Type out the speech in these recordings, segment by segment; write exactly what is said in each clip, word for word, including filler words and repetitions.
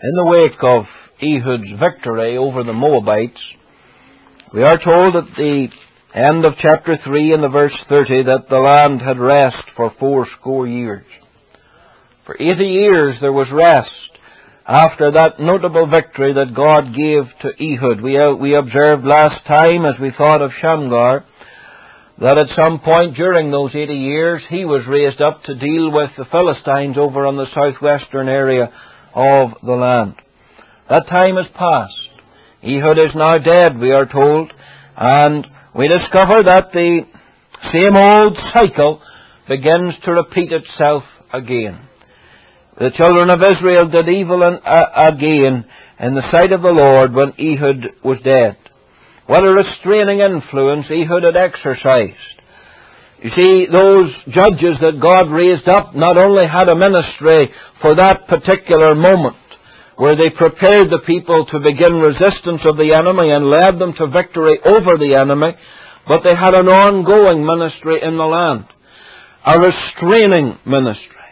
In the wake of Ehud's victory over the Moabites, we are told at the end of chapter three in the verse thirty that the land had rest for fourscore years. For eighty years there was rest after that notable victory that God gave to Ehud. We, uh, we observed last time, as we thought of Shamgar, that at some point during those eighty years he was raised up to deal with the Philistines over on the southwestern area of the land. That time has passed. Ehud is now dead, we are told, and we discover that the same old cycle begins to repeat itself again. The children of Israel did evil and, uh, again in the sight of the Lord when Ehud was dead. What a restraining influence Ehud had exercised. You see, those judges that God raised up not only had a ministry for that particular moment, where they prepared the people to begin resistance of the enemy and led them to victory over the enemy, but they had an ongoing ministry in the land, a restraining ministry.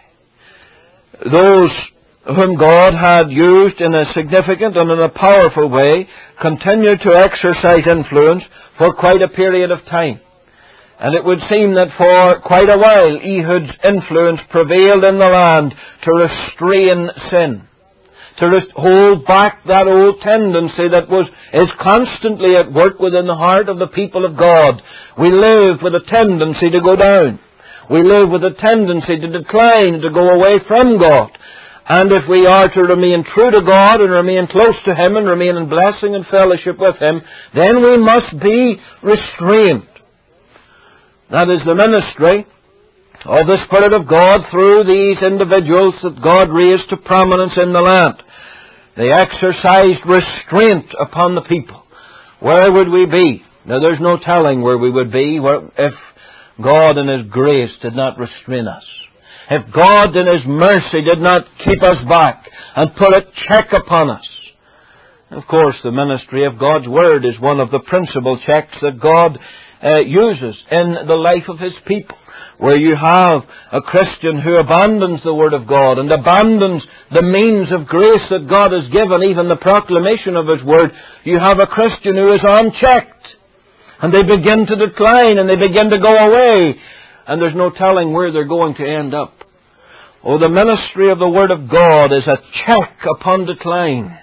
Those whom God had used in a significant and in a powerful way continued to exercise influence for quite a period of time. And it would seem that for quite a while Ehud's influence prevailed in the land to restrain sin, to rest- hold back that old tendency that was is constantly at work within the heart of the people of God. We live with a tendency to go down. We live with a tendency to decline, to go away from God. And if we are to remain true to God and remain close to Him and remain in blessing and fellowship with Him, then we must be restrained. That is the ministry of the Spirit of God through these individuals that God raised to prominence in the land. They exercised restraint upon the people. Where would we be? Now, there's no telling where we would be if God in His grace did not restrain us. If God in His mercy did not keep us back and put a check upon us. Of course, the ministry of God's Word is one of the principal checks that God uh, uses in the life of His people. Where you have a Christian who abandons the Word of God and abandons the means of grace that God has given, even the proclamation of His Word, you have a Christian who is unchecked. And they begin to decline and they begin to go away. And there's no telling where they're going to end up. Oh, the ministry of the Word of God is a check upon decline.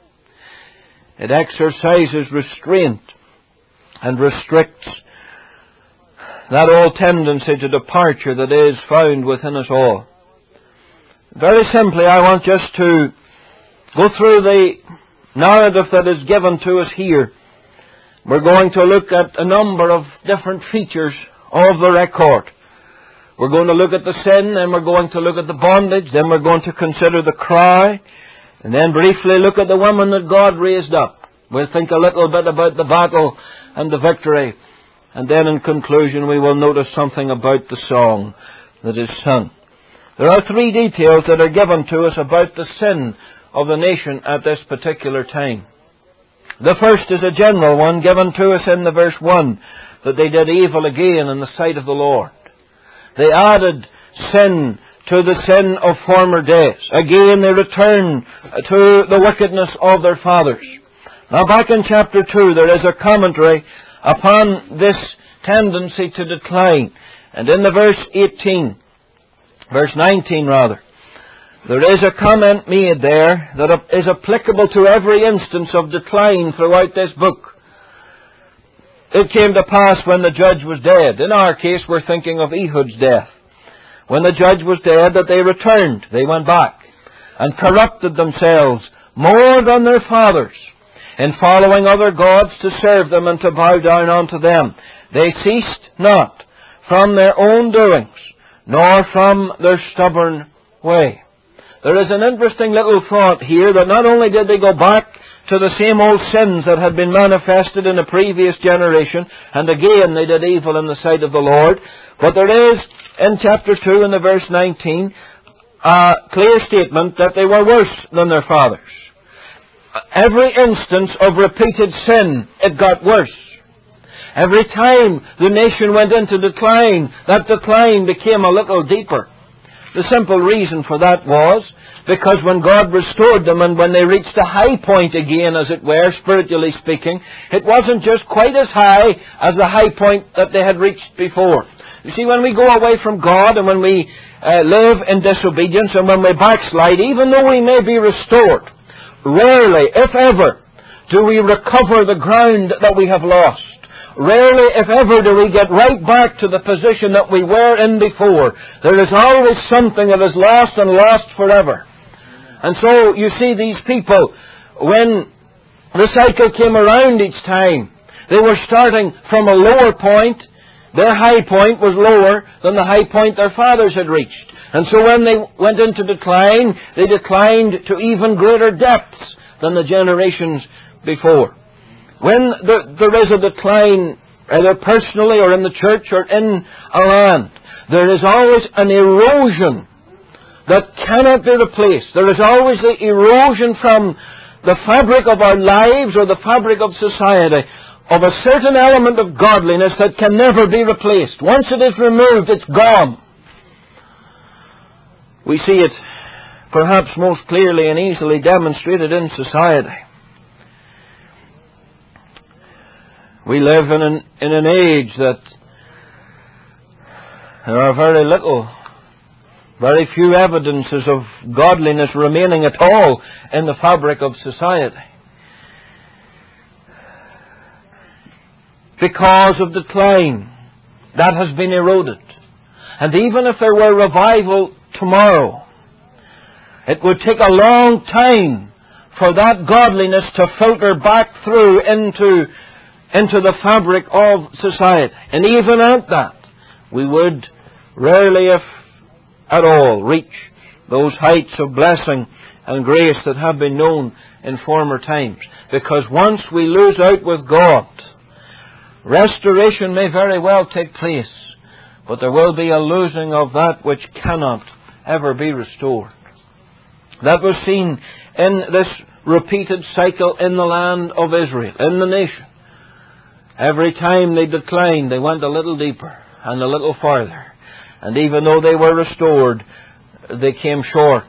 It exercises restraint and restricts that old tendency to departure that is found within us all. Very simply, I want just to go through the narrative that is given to us here. We're going to look at a number of different features of the record. We're going to look at the sin, then we're going to look at the bondage, then we're going to consider the cry, and then briefly look at the woman that God raised up. We'll think a little bit about the battle and the victory. And then in conclusion we will notice something about the song that is sung. There are three details that are given to us about the sin of the nation at this particular time. The first is a general one given to us in the verse one, that they did evil again in the sight of the Lord. They added sin to the sin of former days. Again they returned to the wickedness of their fathers. Now back in chapter two there is a commentary upon this tendency to decline. And in the verse eighteen, verse nineteen rather, there is a comment made there that is applicable to every instance of decline throughout this book. It came to pass when the judge was dead. In our case, we're thinking of Ehud's death. When the judge was dead, that they returned. They went back and corrupted themselves more than their fathers, in following other gods to serve them and to bow down unto them. They ceased not from their own doings, nor from their stubborn way. There is an interesting little thought here that not only did they go back to the same old sins that had been manifested in a previous generation, and again they did evil in the sight of the Lord, but there is, in chapter two in the verse nineteen, a clear statement that they were worse than their fathers. Every instance of repeated sin, it got worse. Every time the nation went into decline, that decline became a little deeper. The simple reason for that was Because when God restored them and when they reached a high point again, as it were, spiritually speaking, it wasn't just quite as high as the high point that they had reached before. You see, when we go away from God and when we uh, live in disobedience and when we backslide, even though we may be restored, rarely, if ever, do we recover the ground that we have lost. Rarely, if ever, do we get right back to the position that we were in before. There is always something that is lost and lost forever. And so, you see, these people, when the cycle came around each time, they were starting from a lower point. Their high point was lower than the high point their fathers had reached. And so when they went into decline, they declined to even greater depths than the generations before. When the, there is a decline, either personally or in the church or in a land, there is always an erosion that cannot be replaced. There is always the erosion from the fabric of our lives or the fabric of society of a certain element of godliness that can never be replaced. Once it is removed, it's gone. We see it perhaps most clearly and easily demonstrated in society. We live in an, in an age that there are very little, very few evidences of godliness remaining at all in the fabric of society. Because of decline, that has been eroded. And even if there were revival tomorrow, it would take a long time for that godliness to filter back through into, into the fabric of society. And even at that, we would rarely, if at all, reach those heights of blessing and grace that have been known in former times. Because once we lose out with God, restoration may very well take place, but there will be a losing of that which cannot ever be restored. That was seen in this repeated cycle in the land of Israel, in the nation. Every time they declined, they went a little deeper and a little farther. And even though they were restored, they came short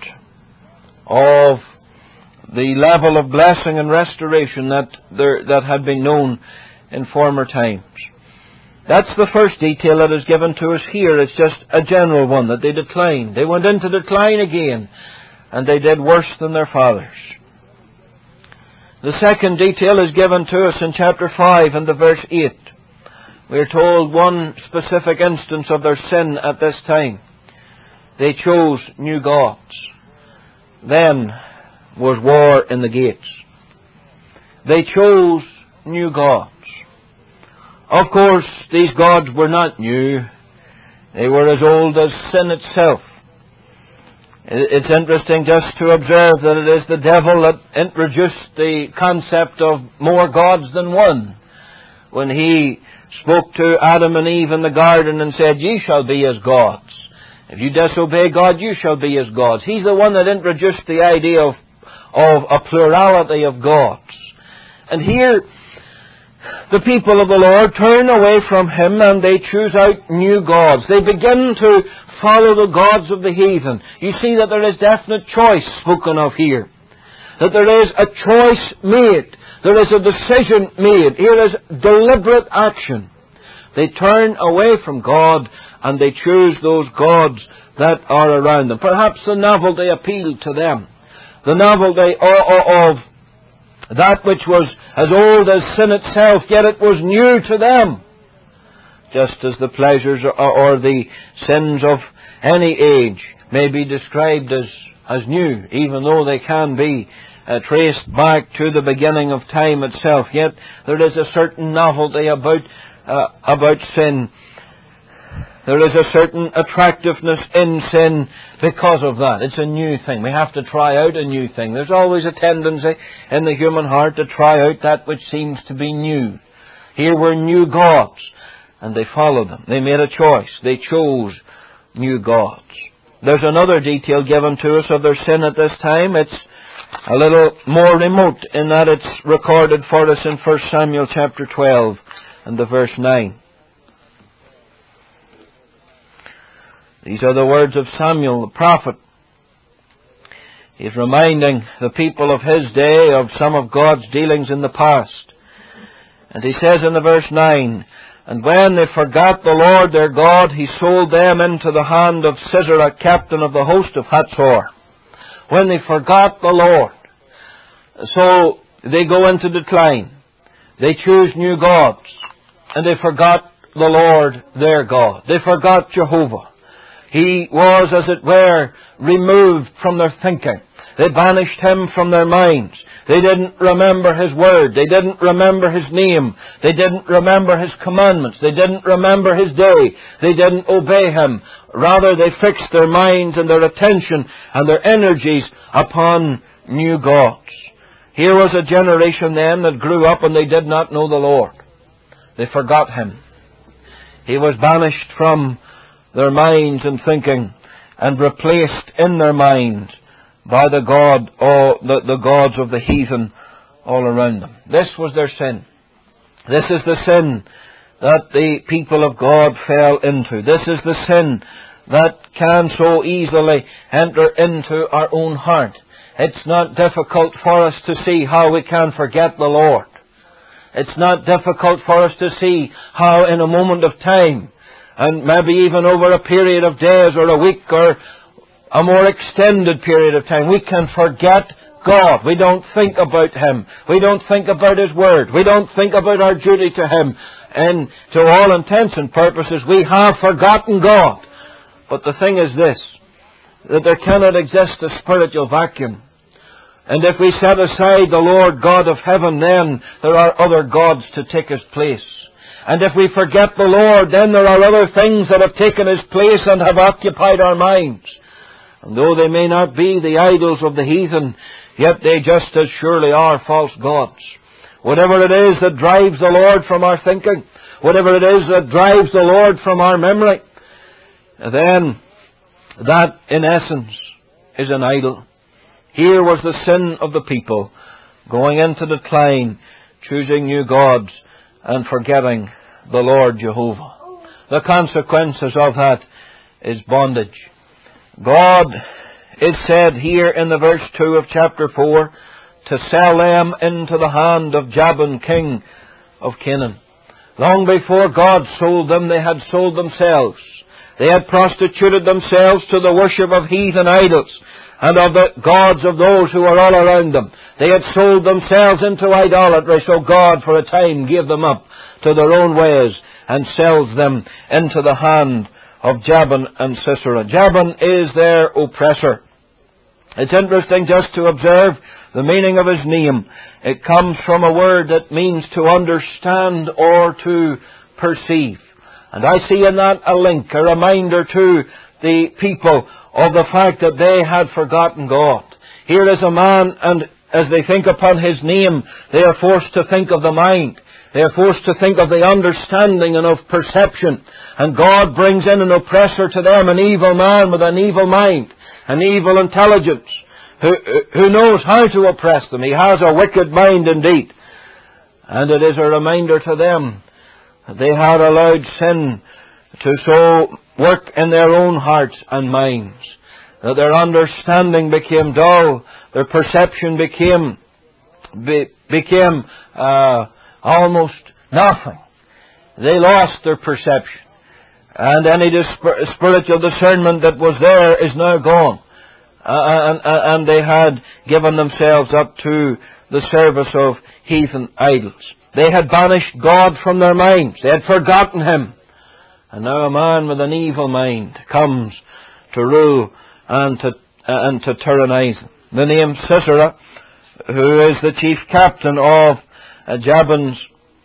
of the level of blessing and restoration that there, that had been known in former times. That's the first detail that is given to us here. It's just a general one, that they declined. They went into decline again, and they did worse than their fathers. The second detail is given to us in chapter five and the verse eight. We are told one specific instance of their sin at this time. They chose new gods. Then was war in the gates. They chose new gods. Of course, these gods were not new. They were as old as sin itself. It's interesting just to observe that it is the devil that introduced the concept of more gods than one. When he spoke to Adam and Eve in the garden and said, "Ye shall be as gods. If you disobey God, you shall be as gods." He's the one that introduced the idea of, of a plurality of gods. And here, the people of the Lord turn away from Him and they choose out new gods. They begin to follow the gods of the heathen. You see that there is definite choice spoken of here. That there is a choice made. There is a decision made. Here is deliberate action. They turn away from God and they choose those gods that are around them. Perhaps the novelty appealed to them. The novelty of that which was as old as sin itself, yet it was new to them. Just as the pleasures or the sins of any age may be described as, as new, even though they can be uh, traced back to the beginning of time itself, yet there is a certain novelty about, uh, about sin. There is a certain attractiveness in sin because of that. It's a new thing. We have to try out a new thing. There's always a tendency in the human heart to try out that which seems to be new. Here were new gods, and they followed them. They made a choice. They chose new gods. There's another detail given to us of their sin at this time. It's a little more remote in that it's recorded for us in First Samuel chapter twelve and the verse nine. These are the words of Samuel the prophet. He's reminding the people of his day of some of God's dealings in the past. And he says in the verse nine, "And when they forgot the Lord their God, he sold them into the hand of Sisera, captain of the host of Hatzor." When they forgot the Lord. So they go into decline. They choose new gods. And they forgot the Lord their God. They forgot Jehovah. He was, as it were, removed from their thinking. They banished him from their minds. They didn't remember his word. They didn't remember his name. They didn't remember his commandments. They didn't remember his day. They didn't obey him. Rather, they fixed their minds and their attention and their energies upon new gods. Here was a generation then that grew up and they did not know the Lord. They forgot him. He was banished from their minds and thinking and replaced in their minds by the God, or the, the gods of the heathen all around them. This was their sin. This is the sin that the people of God fell into. This is the sin that can so easily enter into our own heart. It's not difficult for us to see how we can forget the Lord. It's not difficult for us to see how in a moment of time, and maybe even over a period of days or a week or a more extended period of time, we can forget God. We don't think about him. We don't think about his word. We don't think about our duty to him. And to all intents and purposes, we have forgotten God. But the thing is this, that there cannot exist a spiritual vacuum. And if we set aside the Lord God of heaven, then there are other gods to take his place. And if we forget the Lord, then there are other things that have taken his place and have occupied our minds. And though they may not be the idols of the heathen, yet they just as surely are false gods. Whatever it is that drives the Lord from our thinking, whatever it is that drives the Lord from our memory, then that in essence is an idol. Here was the sin of the people, going into decline, choosing new gods, and forgetting the Lord Jehovah. The consequences of that is bondage. God is said here in the verse two of chapter four to sell them into the hand of Jabin, king of Canaan. Long before God sold them, they had sold themselves. They had prostituted themselves to the worship of heathen idols and of the gods of those who were all around them. They had sold themselves into idolatry, so God for a time gave them up to their own ways and sells them into the hand of Jabin and Sisera. Jabin is their oppressor. It's interesting just to observe the meaning of his name. It comes from a word that means to understand or to perceive. And I see in that a link, a reminder to the people of the fact that they had forgotten God. Here is a man, and as they think upon his name, they are forced to think of the mind. They are forced to think of the understanding and of perception. And God brings in an oppressor to them, an evil man with an evil mind, an evil intelligence, who, who knows how to oppress them. He has a wicked mind indeed. And it is a reminder to them that they had allowed sin to so work in their own hearts and minds, that their understanding became dull, their perception became be, became uh, almost nothing. They lost their perception. And any dis- spiritual discernment that was there is now gone. Uh, and, and they had given themselves up to the service of heathen idols. They had banished God from their minds. They had forgotten him. And now a man with an evil mind comes to rule and to, uh, and to tyrannize them. The name Sisera, who is the chief captain of uh, Jabin's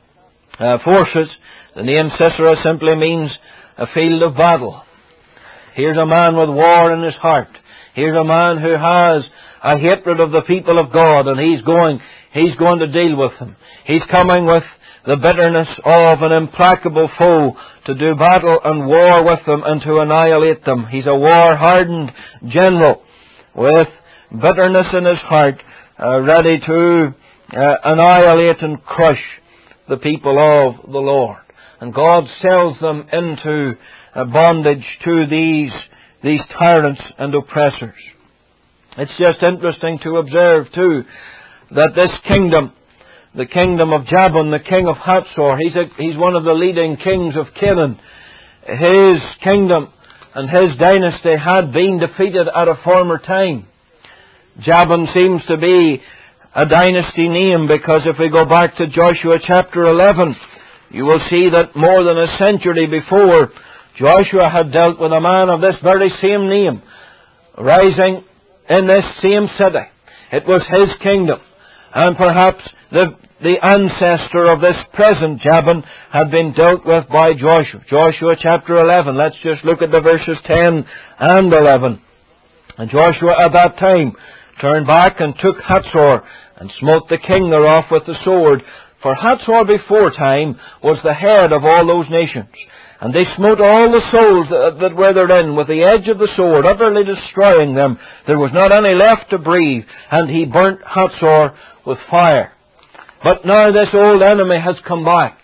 uh, forces, the name Sisera simply means a field of battle. Here's a man with war in his heart. Here's a man who has a hatred of the people of God, and he's going, he's going to deal with them. He's coming with the bitterness of an implacable foe to do battle and war with them and to annihilate them. He's a war-hardened general with bitterness in his heart, uh, ready to uh, annihilate and crush the people of the Lord. And God sells them into uh, bondage to these, these tyrants and oppressors. It's just interesting to observe, too, that this kingdom, the kingdom of Jabin, the king of Hatzor, he's, a, he's one of the leading kings of Canaan. His kingdom and his dynasty had been defeated at a former time. Jabin seems to be a dynasty name because if we go back to Joshua chapter eleven, you will see that more than a century before, Joshua had dealt with a man of this very same name, rising in this same city. It was his kingdom. And perhaps the, the ancestor of this present Jabin had been dealt with by Joshua. Joshua chapter eleven. Let's just look at the verses ten and eleven. And Joshua at that time turned back and took Hatzor, and smote the king thereof with the sword. For Hatzor before time was the head of all those nations. And they smote all the souls that, that were therein with the edge of the sword, utterly destroying them. There was not any left to breathe, and he burnt Hatzor with fire. But now this old enemy has come back.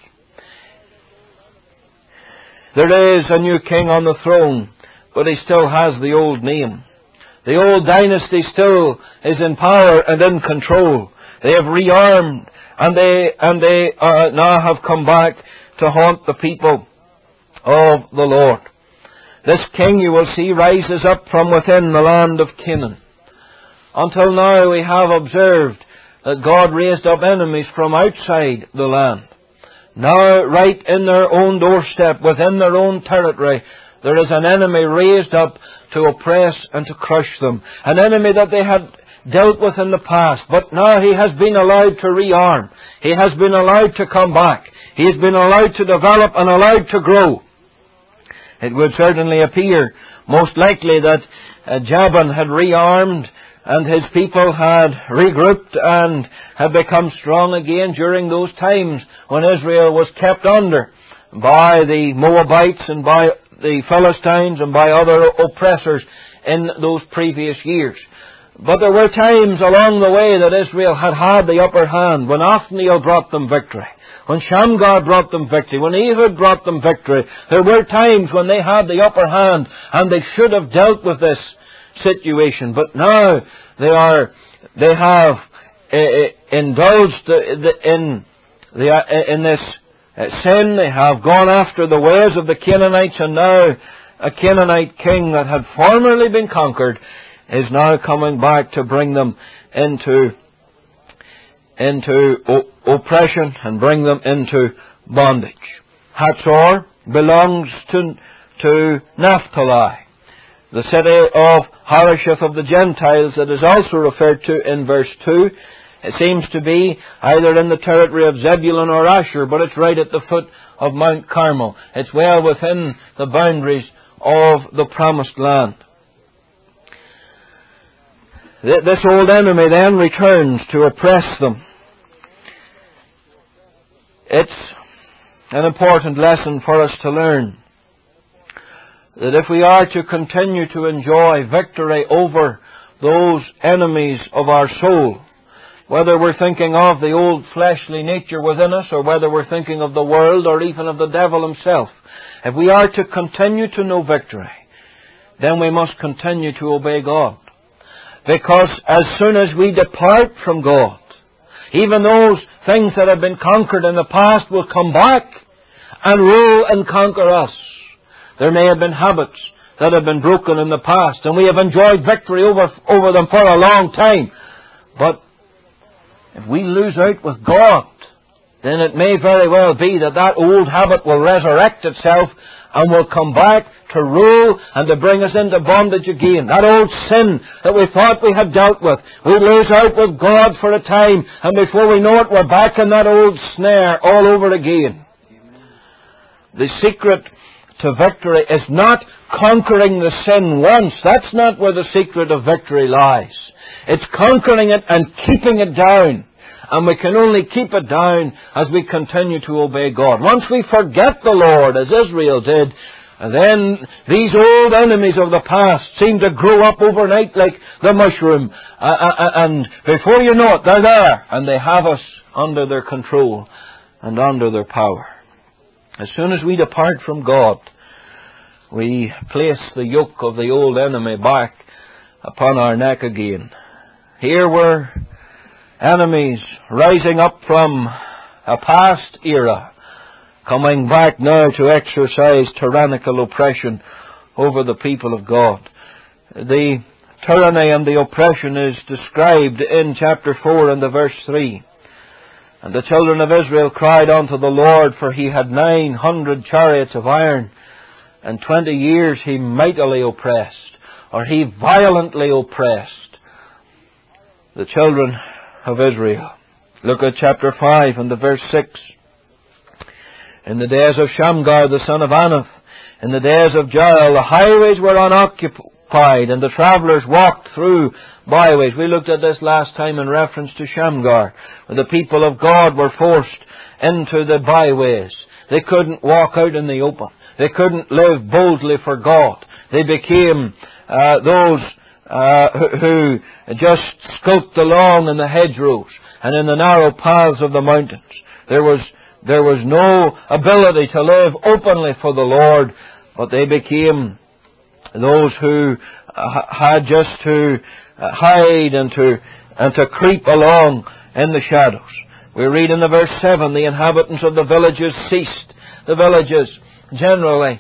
There is a new king on the throne, but he still has the old name. The old dynasty still is in power and in control. They have rearmed, and they and they uh, now have come back to haunt the people of the Lord. This king, you will see, rises up from within the land of Canaan. Until now we have observed that God raised up enemies from outside the land. Now, right in their own doorstep, within their own territory, there is an enemy raised up to oppress and to crush them. An enemy that they had dealt with in the past, but now he has been allowed to rearm. He has been allowed to come back. He has been allowed to develop and allowed to grow. It would certainly appear most likely that uh, Jabin had rearmed and his people had regrouped and had become strong again during those times when Israel was kept under by the Moabites and by the Philistines and by other oppressors in those previous years. But there were times along the way that Israel had had the upper hand, when Othniel brought them victory, when Shamgar brought them victory, when Ehud brought them victory. There were times when they had the upper hand and they should have dealt with this situation. But now they are, they have uh, indulged in the uh, in this uh, sin. They have gone after the ways of the Canaanites, and now a Canaanite king that had formerly been conquered is now coming back to bring them into into o- oppression and bring them into bondage. Hatzor belongs to to Naphtali, the city of Harosheth of the Gentiles, that is also referred to in verse two. It seems to be either in the territory of Zebulun or Asher, but it's right at the foot of Mount Carmel. It's well within the boundaries of the Promised Land. This old enemy then returns to oppress them. It's an important lesson for us to learn, that if we are to continue to enjoy victory over those enemies of our soul, whether we're thinking of the old fleshly nature within us, or whether we're thinking of the world, or even of the devil himself, if we are to continue to know victory, then we must continue to obey God. Because as soon as we depart from God, even those things that have been conquered in the past will come back and rule and conquer us. There may have been habits that have been broken in the past, and we have enjoyed victory over, over them for a long time. But if we lose out with God, then it may very well be that that old habit will resurrect itself and will come back to rule and to bring us into bondage again. That old sin that we thought we had dealt with, we lose out with God for a time, and before we know it, we're back in that old snare all over again. The secret to victory is not conquering the sin once. That's not where the secret of victory lies. It's conquering it and keeping it down. And we can only keep it down as we continue to obey God. Once we forget the Lord, as Israel did, and then these old enemies of the past seem to grow up overnight like the mushroom. Uh, and before you know it, they're there. And they have us under their control and under their power. As soon as we depart from God, we place the yoke of the old enemy back upon our neck again. Here were enemies rising up from a past era, coming back now to exercise tyrannical oppression over the people of God. The tyranny and the oppression is described in chapter four and the verse three. And the children of Israel cried unto the Lord, for he had nine hundred chariots of iron, and twenty years he mightily oppressed, or he violently oppressed the children of Israel. Look at chapter five and the verse six. In the days of Shamgar the son of Anath, in the days of Jael, the highways were unoccupied, and the travellers walked through byways. We looked at this last time in reference to Shamgar, where the people of God were forced into the byways. They couldn't walk out in the open. They couldn't live boldly for God. They became uh, those uh, who just skulked along in the hedgerows and in the narrow paths of the mountains. There was there was no ability to live openly for the Lord, but they became those who uh, had just to uh, hide and to and to creep along in the shadows. We read in the verse seven, the inhabitants of the villages ceased. The villages generally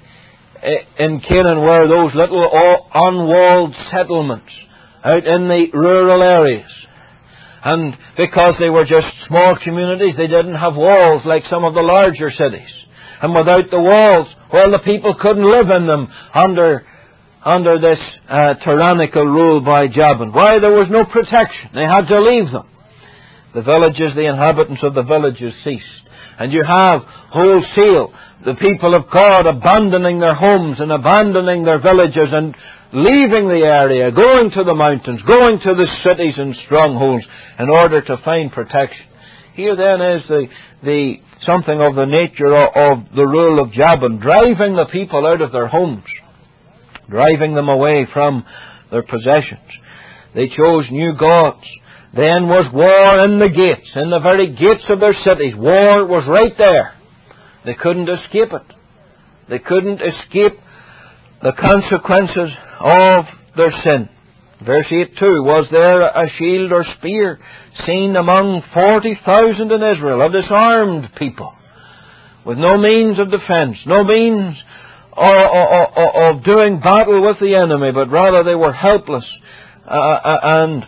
in Canaan were those little unwalled settlements out in the rural areas. And because they were just small communities, they didn't have walls like some of the larger cities. And without the walls, well, the people couldn't live in them under under this uh, tyrannical rule by Jabin. Why? There was no protection. They had to leave them. The villages, the inhabitants of the villages ceased. And you have wholesale the people of God abandoning their homes and abandoning their villages and leaving the area, going to the mountains, going to the cities and strongholds in order to find protection. Here then is the, the something of the nature of, of the rule of Jabin, driving the people out of their homes, driving them away from their possessions. They chose new gods. Then was war in the gates, in the very gates of their cities. War was right there. They couldn't escape it. They couldn't escape the consequences of their sin. Verse eight too, was there a shield or spear seen among forty thousand in Israel, a disarmed people, with no means of defense, no means of, of, of doing battle with the enemy, but rather they were helpless uh, and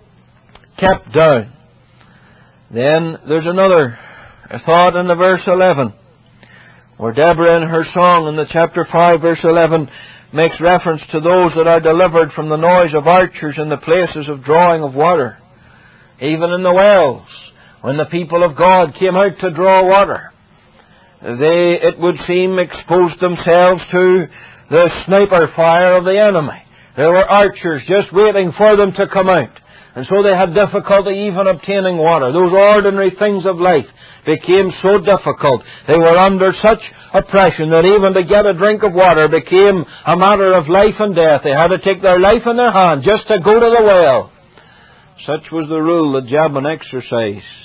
kept down. Then there's another thought in the verse eleven, where Deborah in her song in the chapter five verse eleven makes reference to those that are delivered from the noise of archers in the places of drawing of water. Even in the wells, when the people of God came out to draw water, they, it would seem, exposed themselves to the sniper fire of the enemy. There were archers just waiting for them to come out. And so they had difficulty even obtaining water. Those ordinary things of life became so difficult. They were under such oppression that even to get a drink of water became a matter of life and death. They had to take their life in their hand just to go to the well. Such was the rule that Jabin exercised.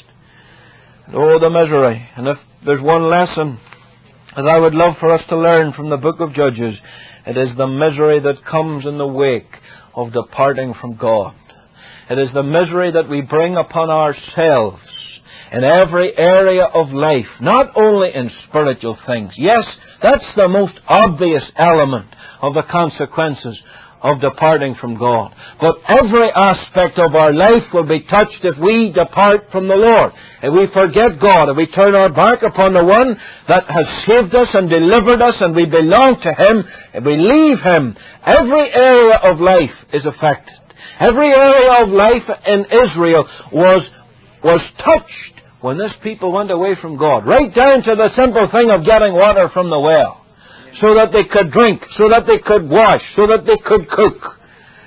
Oh, the misery. And if there's one lesson that I would love for us to learn from the book of Judges, it is the misery that comes in the wake of departing from God. It is the misery that we bring upon ourselves in every area of life, not only in spiritual things. Yes, that's the most obvious element of the consequences of departing from God. But every aspect of our life will be touched if we depart from the Lord. If we forget God, if we turn our back upon the one that has saved us and delivered us and we belong to Him, if we leave Him, every area of life is affected. Every area of life in Israel was, was touched when this people went away from God. Right down to the simple thing of getting water from the well. So that they could drink, so that they could wash, so that they could cook.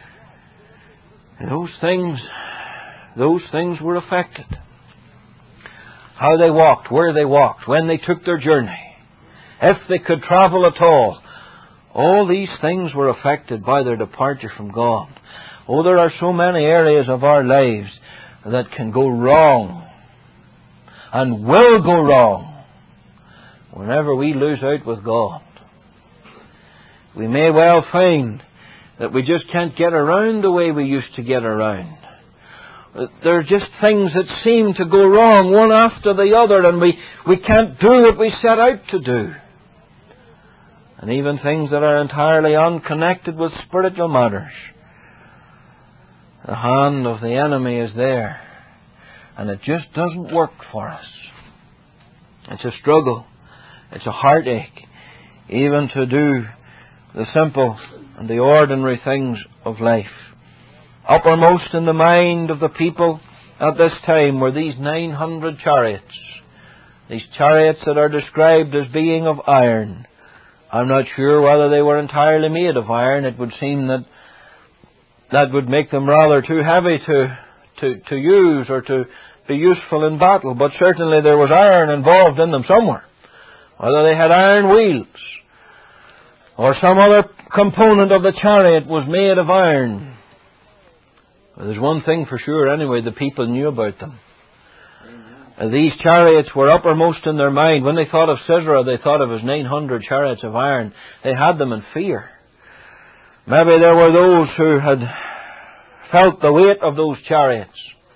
And those things, those things were affected. How they walked, where they walked, when they took their journey, if they could travel at all. All these things were affected by their departure from God. Oh, there are so many areas of our lives that can go wrong and will go wrong whenever we lose out with God. We may well find that we just can't get around the way we used to get around. There are just things that seem to go wrong one after the other, and we, we can't do what we set out to do. And even things that are entirely unconnected with spiritual matters. The hand of the enemy is there, and it just doesn't work for us. It's a struggle. It's a heartache, even to do the simple and the ordinary things of life. Uppermost in the mind of the people at this time were these nine hundred chariots. These chariots that are described as being of iron. I'm not sure whether they were entirely made of iron. It would seem that that would make them rather too heavy to, to, to use or to be useful in battle. But certainly there was iron involved in them somewhere. Whether they had iron wheels or some other component of the chariot was made of iron. There's one thing for sure anyway, the people knew about them. Uh, these chariots were uppermost in their mind. When they thought of Sisera, they thought of his nine hundred chariots of iron. They had them in fear. Maybe there were those who had felt the weight of those chariots,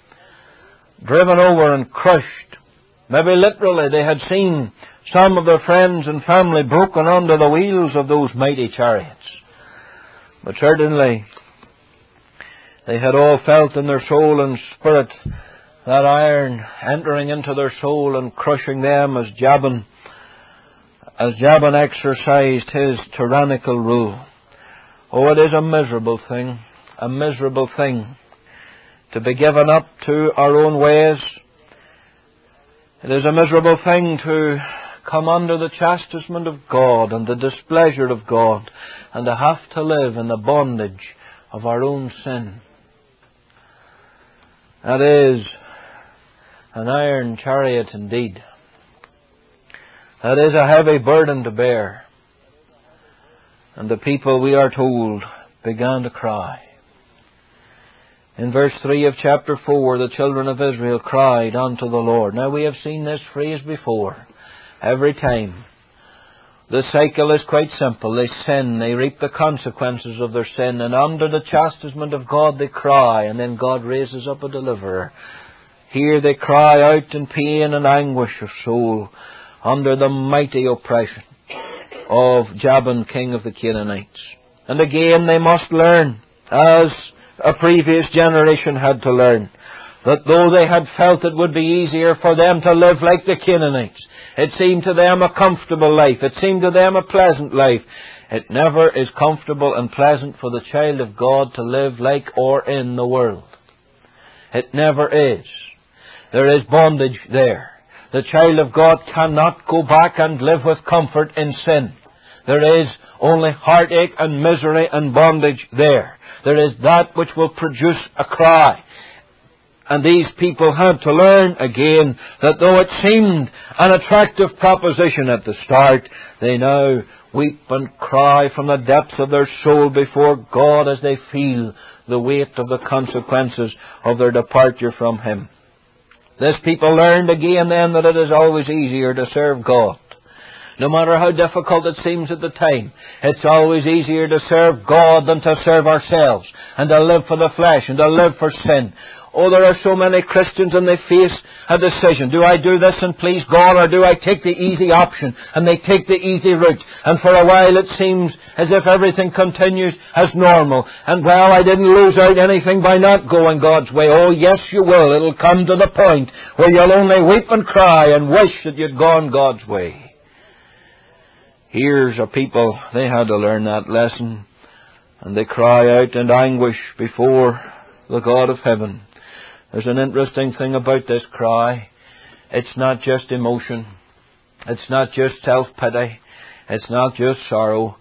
driven over and crushed. Maybe literally they had seen some of their friends and family broken under the wheels of those mighty chariots. But certainly they had all felt in their soul and spirit that iron entering into their soul and crushing them as Jabin, as Jabin exercised his tyrannical rule. Oh, it is a miserable thing, a miserable thing to be given up to our own ways. It is a miserable thing to come under the chastisement of God and the displeasure of God and to have to live in the bondage of our own sin. That is an iron chariot indeed. That is a heavy burden to bear. And the people, we are told, began to cry. In verse three of chapter four, the children of Israel cried unto the Lord. Now we have seen this phrase before. Every time. The cycle is quite simple. They sin, they reap the consequences of their sin, and under the chastisement of God they cry, and then God raises up a deliverer. Here they cry out in pain and anguish of soul under the mighty oppression of Jabin, king of the Canaanites. And again they must learn, as a previous generation had to learn, that though they had felt it would be easier for them to live like the Canaanites, it seemed to them a comfortable life, it seemed to them a pleasant life, it never is comfortable and pleasant for the child of God to live like or in the world. It never is. There is bondage there. The child of God cannot go back and live with comfort in sin. There is only heartache and misery and bondage there. There is that which will produce a cry. And these people had to learn again that though it seemed an attractive proposition at the start, they now weep and cry from the depths of their soul before God as they feel the weight of the consequences of their departure from Him. This people learned again then that it is always easier to serve God. No matter how difficult it seems at the time, it's always easier to serve God than to serve ourselves and to live for the flesh and to live for sin. Oh, there are so many Christians and they face a decision. Do I do this and please God, or do I take the easy option? And they take the easy route. And for a while it seems as if everything continues as normal. And well, I didn't lose out anything by not going God's way. Oh, yes, you will. It'll come to the point where you'll only weep and cry and wish that you'd gone God's way. Here's a people, they had to learn that lesson. And they cry out in anguish before the God of heaven. There's an interesting thing about this cry. It's not just emotion. It's not just self-pity. It's not just sorrow.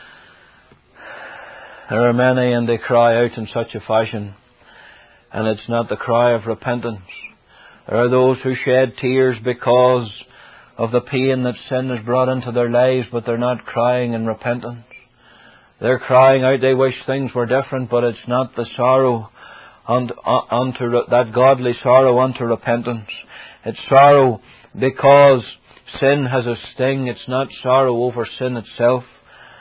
There are many and they cry out in such a fashion. And it's not the cry of repentance. There are those who shed tears because of the pain that sin has brought into their lives, but they're not crying in repentance. They're crying out, they wish things were different, but it's not the sorrow unto, unto that godly sorrow unto repentance. It's sorrow because sin has a sting. It's not sorrow over sin itself.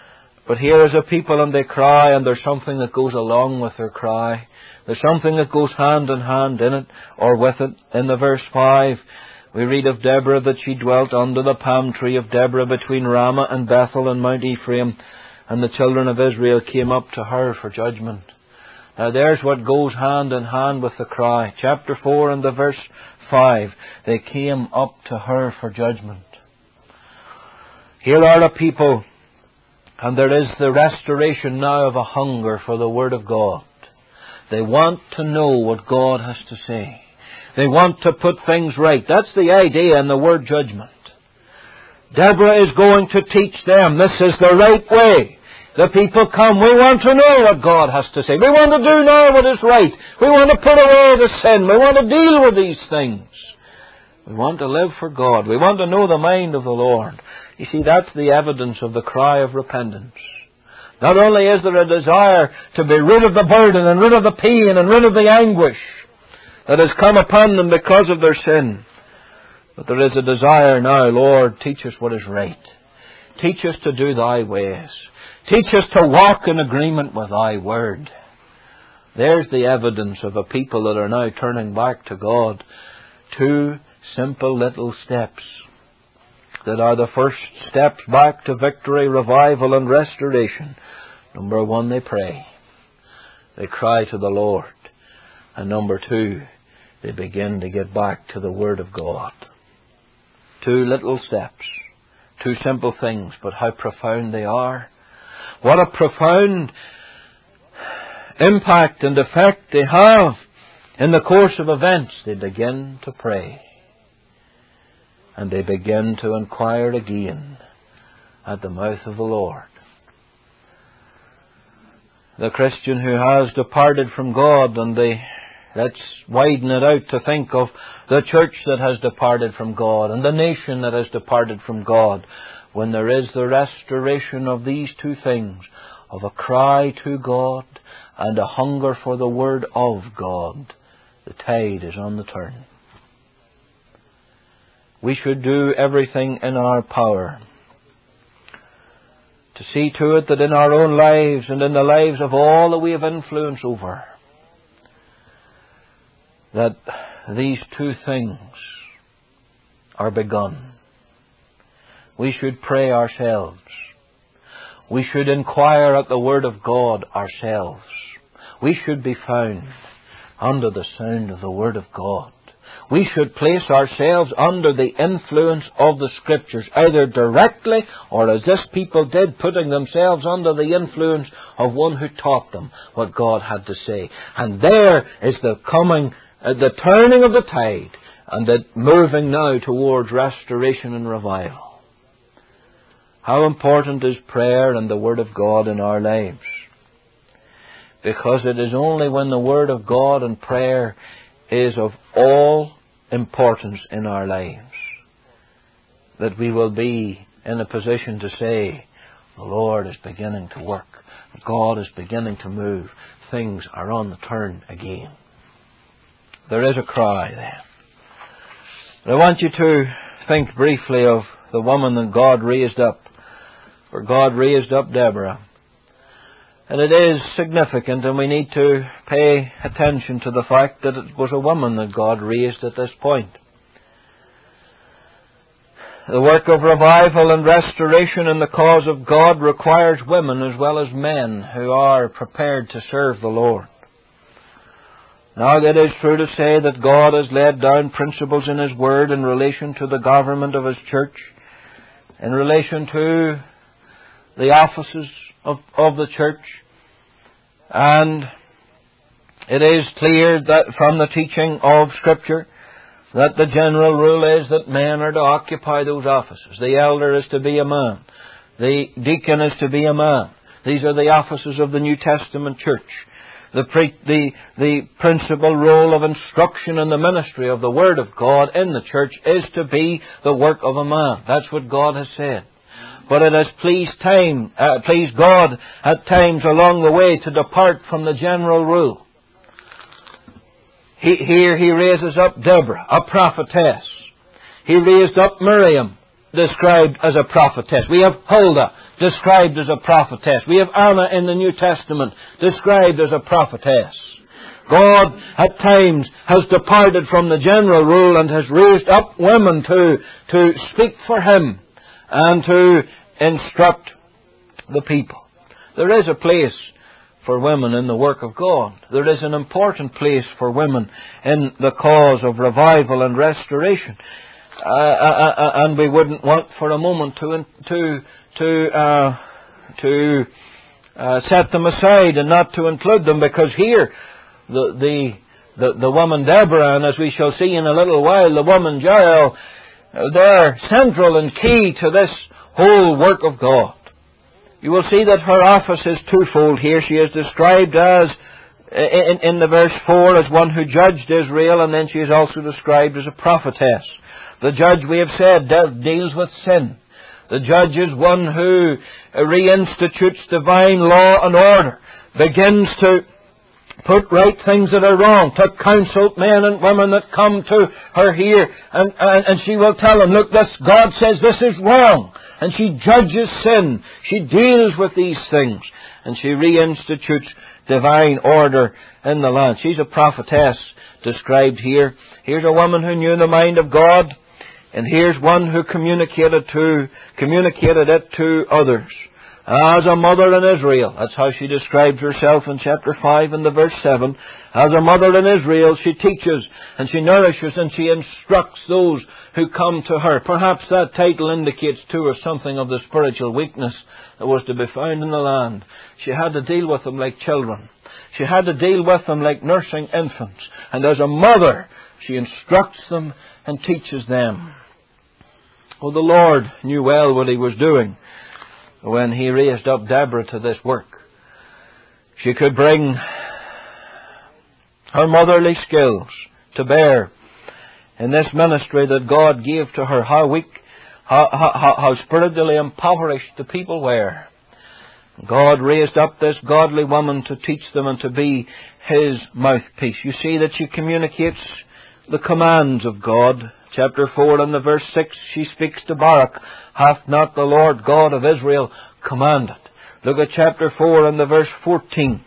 But here is a people and they cry, and there's something that goes along with their cry. There's something that goes hand in hand in it, or with it. In the verse five, we read of Deborah that she dwelt under the palm tree of Deborah between Ramah and Bethel and Mount Ephraim, and the children of Israel came up to her for judgment. Now there's what goes hand in hand with the cry. Chapter four and the verse five, they came up to her for judgment. Here are a people, and there is the restoration now of a hunger for the Word of God. They want to know what God has to say. They want to put things right. That's the idea in the word judgment. Deborah is going to teach them this is the right way. The people come. We want to know what God has to say. We want to do now what is right. We want to put away the sin. We want to deal with these things. We want to live for God. We want to know the mind of the Lord. You see, that's the evidence of the cry of repentance. Not only is there a desire to be rid of the burden and rid of the pain and rid of the anguish that has come upon them because of their sin, but there is a desire now, Lord, teach us what is right. Teach us to do Thy ways. Teach us to walk in agreement with Thy Word. There's the evidence of a people that are now turning back to God. Two simple little steps that are the first steps back to victory, revival, and restoration. Number one, they pray. They cry to the Lord. And number two, they begin to get back to the Word of God. Two little steps. Two simple things, but how profound they are. What a profound impact and effect they have in the course of events. They begin to pray. And they begin to inquire again at the mouth of the Lord. The Christian who has departed from God, and they, let's widen it out to think of the church that has departed from God and the nation that has departed from God. When there is the restoration of these two things, of a cry to God and a hunger for the Word of God, the tide is on the turn. We should do everything in our power to see to it that in our own lives and in the lives of all that we have influence over, that these two things are begun. We should pray ourselves. We should inquire at the Word of God ourselves. We should be found under the sound of the Word of God. We should place ourselves under the influence of the Scriptures, either directly or as this people did, putting themselves under the influence of one who taught them what God had to say. And there is the coming, uh, the turning of the tide, and the moving now towards restoration and revival. How important is prayer and the Word of God in our lives? Because it is only when the Word of God and prayer is of all importance in our lives that we will be in a position to say, the Lord is beginning to work. God is beginning to move. Things are on the turn again. There is a cry then. But I want you to think briefly of the woman that God raised up. For God raised up Deborah. And it is significant, and we need to pay attention to the fact that it was a woman that God raised at this point. The work of revival and restoration in the cause of God requires women as well as men who are prepared to serve the Lord. Now, it is true to say that God has laid down principles in His Word in relation to the government of His church, in relation to the offices of, of the church. And it is clear that from the teaching of Scripture that the general rule is that men are to occupy those offices. The elder is to be a man. The deacon is to be a man. These are the offices of the New Testament church. The, pre- the, the principal role of instruction in the ministry of the Word of God in the church is to be the work of a man. That's what God has said. But it has pleased time, uh, pleased God at times along the way to depart from the general rule. He, here He raises up Deborah, a prophetess. He raised up Miriam, described as a prophetess. We have Huldah described as a prophetess. We have Anna in the New Testament described as a prophetess. God at times has departed from the general rule and has raised up women to, to speak for Him and to instruct the people. There is a place for women in the work of God. There is an important place for women in the cause of revival and restoration. Uh, uh, uh, and we wouldn't want for a moment to to to uh, to uh, set them aside and not to include them, because here the the the, the woman Deborah, and as we shall see in a little while, the woman Jael, uh, they're central and key to this whole work of God. You will see that her office is twofold here. She is described as, in, in the verse four, as one who judged Israel, and then she is also described as a prophetess. The judge, we have said, deals with sin. The judge is one who reinstitutes divine law and order, begins to put right things that are wrong, to counsel men and women that come to her here, and, and, and she will tell them, look, this, God says this is wrong. And she judges sin. She deals with these things. And she reinstitutes divine order in the land. She's a prophetess described here. Here's a woman who knew the mind of God. And here's one who communicated to, communicated it to others. As a mother in Israel. That's how she describes herself in chapter five and the verse seven. As a mother in Israel, she teaches and she nourishes and she instructs those who come to her. Perhaps that title indicates to her something of the spiritual weakness that was to be found in the land. She had to deal with them like children. She had to deal with them like nursing infants. And as a mother, she instructs them and teaches them. Well, the Lord knew well what He was doing when He raised up Deborah to this work. She could bring her motherly skills to bear in this ministry that God gave to her. How weak, how, how, how spiritually impoverished the people were. God raised up this godly woman to teach them and to be His mouthpiece. You see that she communicates the commands of God. Chapter four and the verse six, she speaks to Barak, hath not the Lord God of Israel commanded? Look at chapter four and the verse fourteen.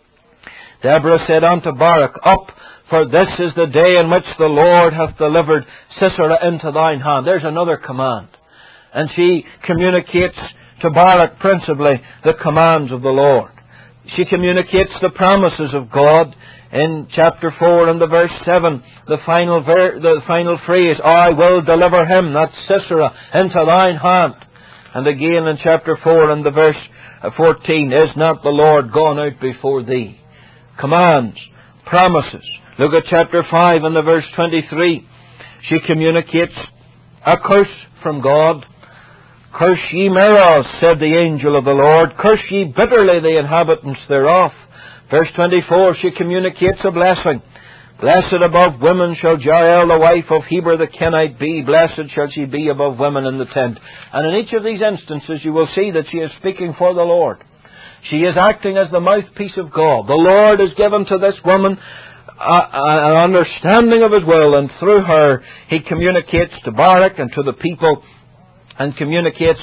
Deborah said unto Barak, up, for this is the day in which the Lord hath delivered Sisera into thine hand. There's another command. And she communicates to Barak principally the commands of the Lord. She communicates the promises of God. In chapter four and the verse seven, the final ver- the final phrase, I will deliver him, that's Sisera, into thine hand. And again in chapter four and the verse fourteen, is not the Lord gone out before thee? Commands, promises. Look at chapter five and the verse twenty-three. She communicates a curse from God. Curse ye Meroz, said the angel of the Lord. Curse ye bitterly the inhabitants thereof. Verse twenty-four, she communicates a blessing. Blessed above women shall Jael, the wife of Heber the Kenite, be. Blessed shall she be above women in the tent. And in each of these instances you will see that she is speaking for the Lord. She is acting as the mouthpiece of God. The Lord has given to this woman an understanding of His will, and through her He communicates to Barak and to the people, and communicates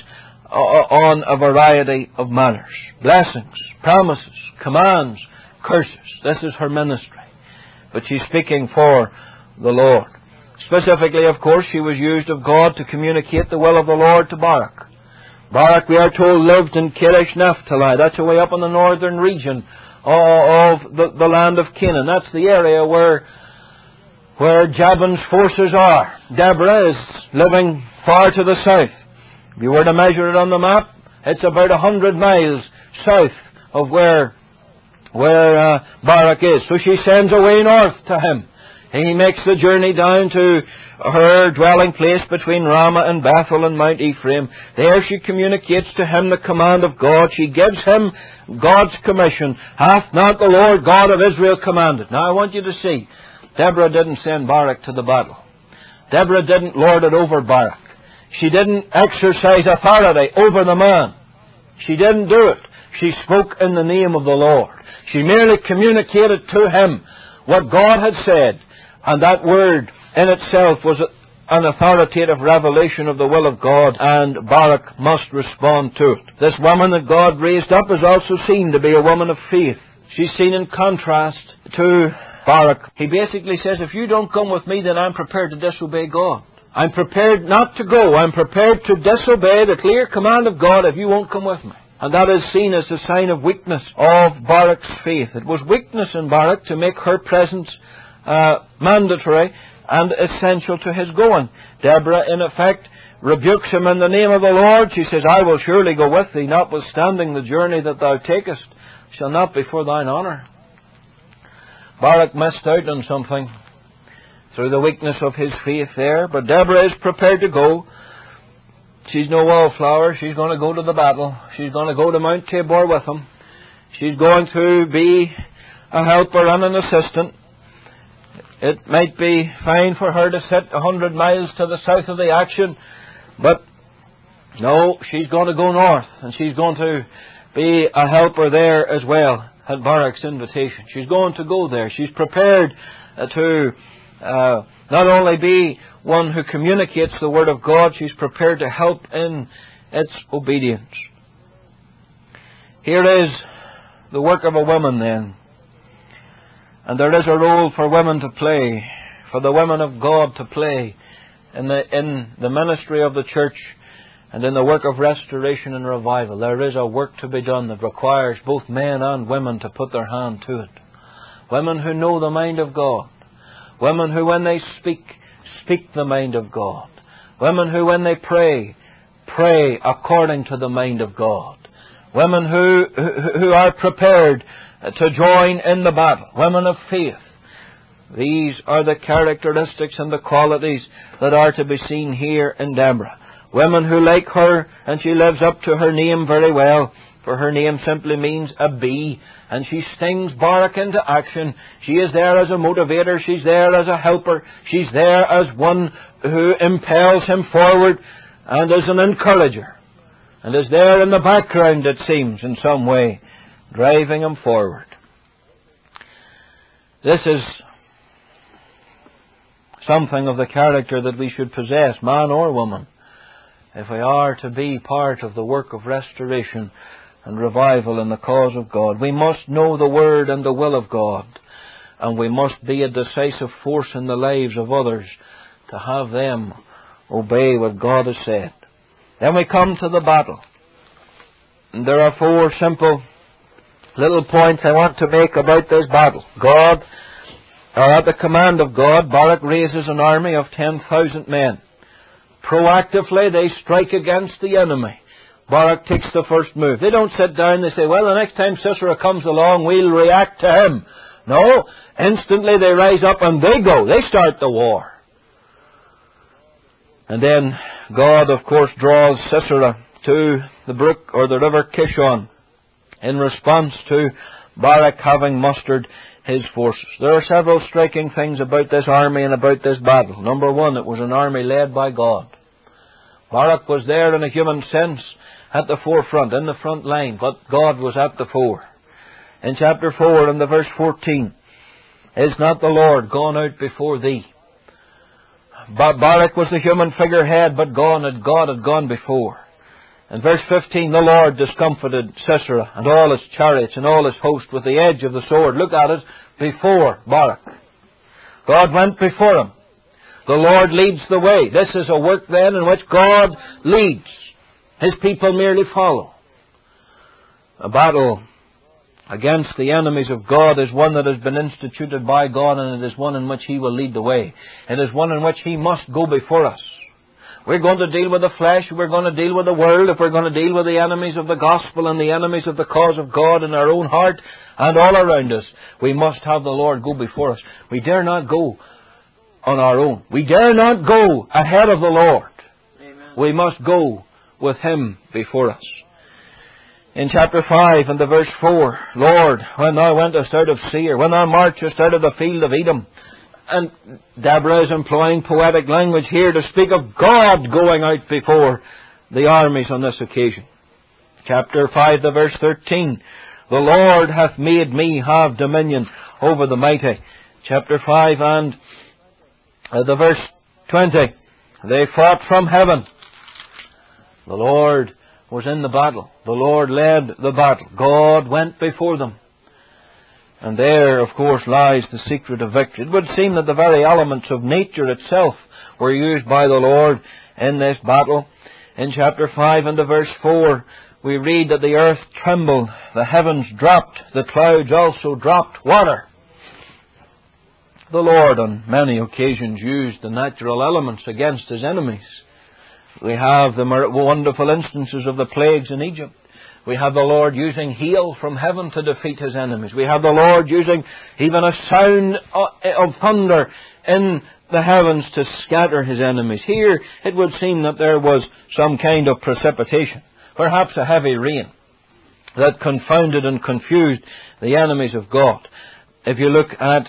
on a variety of manners. Blessings, promises, commands, curses. This is her ministry. But she's speaking for the Lord. Specifically, of course, she was used of God to communicate the will of the Lord to Barak. Barak, we are told, lived in Kirish Naphtali. That's away up in the northern region of the, the land of Canaan. That's the area where, where Jabin's forces are. Deborah is living far to the south. If you were to measure it on the map, it's about a hundred miles south of where where uh, Barak is. So she sends away north to him. He makes the journey down to her dwelling place between Ramah and Bethel and Mount Ephraim. There she communicates to him the command of God. She gives him God's commission. Hath not the Lord God of Israel commanded? Now I want you to see, Deborah didn't send Barak to the battle. Deborah didn't lord it over Barak. She didn't exercise authority over the man. She didn't do it. She spoke in the name of the Lord. She merely communicated to him what God had said, and that word in itself was an authoritative revelation of the will of God, and Barak must respond to it. This woman that God raised up is also seen to be a woman of faith. She's seen in contrast to Barak. He basically says, if you don't come with me, then I'm prepared to disobey God. I'm prepared not to go. I'm prepared to disobey the clear command of God if you won't come with me. And that is seen as a sign of weakness of Barak's faith. It was weakness in Barak to make her presence uh, mandatory and essential to his going. Deborah, in effect, rebukes him in the name of the Lord. She says, I will surely go with thee, notwithstanding the journey that thou takest shall not be for thine honour. Barak missed out on something through the weakness of his faith there, but Deborah is prepared to go. She's no wallflower. She's going to go to the battle. She's going to go to Mount Tabor with him. She's going to be a helper and an assistant. It might be fine for her to sit a hundred miles to the south of the action, but no, she's going to go north, and she's going to be a helper there as well at Barak's invitation. She's going to go there. She's prepared uh, to uh, not only be one who communicates the Word of God, she's prepared to help in its obedience. Here is the work of a woman then. And there is a role for women to play, for the women of God to play in the, in the ministry of the church and in the work of restoration and revival. There is a work to be done that requires both men and women to put their hand to it. Women who know the mind of God. Women who, when they speak, speak the mind of God. Women who, when they pray, pray according to the mind of God. Women who, who, who are prepared to join in the battle. Women of faith. These are the characteristics and the qualities that are to be seen here in Deborah. Women who, like her, and she lives up to her name very well, for her name simply means a bee, and she stings Barak into action. She is there as a motivator. She's there as a helper. She's there as one who impels him forward and is an encourager, and is there in the background, it seems, in some way, driving him forward. This is something of the character that we should possess, man or woman, if we are to be part of the work of restoration and revival in the cause of God. We must know the Word and the will of God, and we must be a decisive force in the lives of others to have them obey what God has said. Then we come to the battle. And there are four simple little points I want to make about this battle. God, or at the command of God, Barak raises an army of ten thousand men. Proactively, they strike against the enemy. Barak takes the first move. They don't sit down and they say, well, the next time Sisera comes along, we'll react to him. No, instantly they rise up and they go. They start the war. And then God, of course, draws Sisera to the brook or the river Kishon in response to Barak having mustered his forces. There are several striking things about this army and about this battle. Number one, it was an army led by God. Barak was there in a human sense at the forefront, in the front line, but God was at the fore. In chapter four, in the verse fourteen, is not the Lord gone out before thee? But Barak was the human figurehead, but God had, God had gone before. In verse fifteen, the Lord discomfited Sisera and all his chariots and all his host with the edge of the sword. Look at it, before Barak. God went before him. The Lord leads the way. This is a work then in which God leads. His people merely follow. A battle against the enemies of God is one that has been instituted by God, and it is one in which He will lead the way. It is one in which He must go before us. We're going to deal with the flesh, we're going to deal with the world, if we're going to deal with the enemies of the gospel and the enemies of the cause of God in our own heart and all around us, we must have the Lord go before us. We dare not go on our own. We dare not go ahead of the Lord. Amen. We must go with Him before us. In chapter five and the verse four, Lord, when thou wentest out of Seir, when thou marchest out of the field of Edom. And Deborah is employing poetic language here to speak of God going out before the armies on this occasion. Chapter five, the verse thirteen, the Lord hath made me have dominion over the mighty. Chapter five and uh, the verse twenty, They fought from heaven. The Lord was in the battle. The Lord led the battle. God went before them. And there, of course, lies the secret of victory. It would seem that the very elements of nature itself were used by the Lord in this battle. In chapter five and the verse four, we read that the earth trembled, the heavens dropped, the clouds also dropped water. The Lord on many occasions used the natural elements against His enemies. We have the wonderful instances of the plagues in Egypt. We have the Lord using hail from heaven to defeat His enemies. We have the Lord using even a sound of thunder in the heavens to scatter His enemies. Here it would seem that there was some kind of precipitation, perhaps a heavy rain, that confounded and confused the enemies of God. If you look at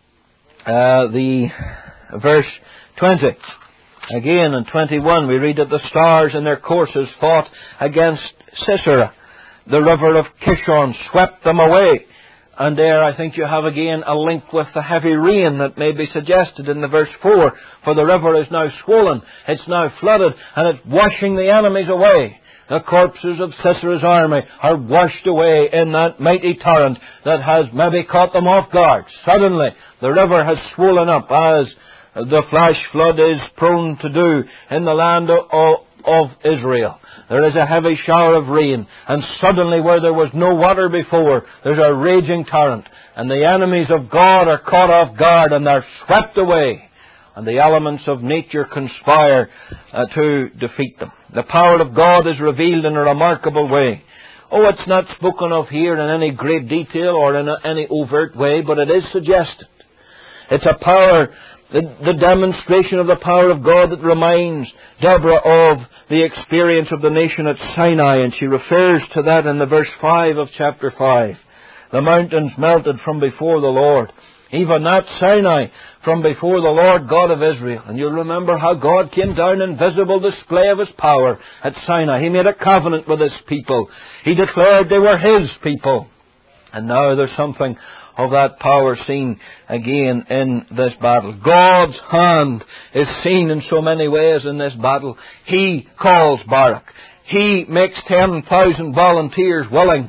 uh, the verse twenty, again in twenty-one, we read that the stars in their courses fought against Sisera. The river of Kishon swept them away. And there I think you have again a link with the heavy rain that may be suggested in the verse four. For the river is now swollen, it's now flooded, and it's washing the enemies away. The corpses of Sisera's army are washed away in that mighty torrent that has maybe caught them off guard. Suddenly the river has swollen up, as the flash flood is prone to do in the land of, of Israel. There is a heavy shower of rain, and suddenly where there was no water before, there's a raging torrent, and the enemies of God are caught off guard, and they're swept away, and the elements of nature conspire uh, to defeat them. The power of God is revealed in a remarkable way. Oh, it's not spoken of here in any great detail or in a, any overt way, but it is suggested. It's a power, the, the demonstration of the power of God that reminds Deborah of the experience of the nation at Sinai, and she refers to that in the verse five of chapter five. The mountains melted from before the Lord, even that Sinai from before the Lord God of Israel. And you'll remember how God came down in visible display of His power at Sinai. He made a covenant with His people. He declared they were His people. And now there's something of that power seen again in this battle. God's hand is seen in so many ways in this battle. He calls Barak. He makes ten thousand volunteers willing.